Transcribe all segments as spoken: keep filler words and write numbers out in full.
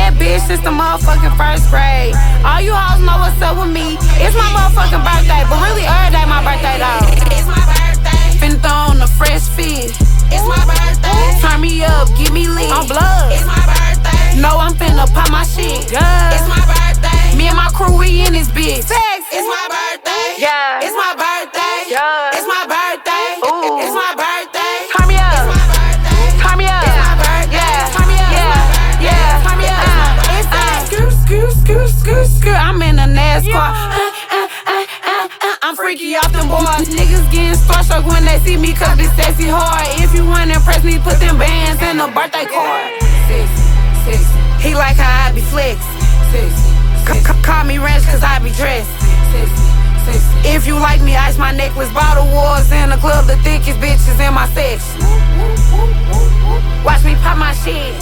bad bitch since the motherfucking first grade. All you hoes know what's up with me. It's my motherfucking birthday, but really every day my birthday though. It's my birthday. Finna throw on a fresh fit. It's my birthday. Turn me up, get me lit. On blood. It's my birthday. No, I'm finna pop my shit. Yeah. It's my birthday. Me and my crew, we in this bitch. Sex. It's my birthday. Yeah. It's my birthday. Yeah. It's my birthday. Ooh. It's my birthday. Turn me up. It's my birthday. Turn me up. It's my birthday. Yeah. Turn me up. Yeah. Yeah. Turn me up. Uh, it's a scoot, scoot, scoot, scoot, scoot. I'm in a NASCAR. Uh, uh, uh, uh, uh, I'm freaky off them boys. Niggas getting starstruck when they see me cause it's sexy hard. If you wanna impress me, put them bands in a birthday card. Sexy, sexy. He like how I be flexed. Sexy. C- c- call me ranch cause I be dressed. Sexy, sexy. If you like me, ice my necklace. Bottle wars in the club, the thickest bitches in my section. Watch me pop my shit.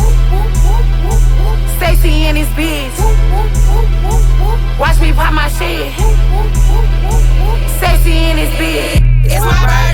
Stacy in his bitch. Watch me pop my shit. Stacy in his bitch. It's my birthday.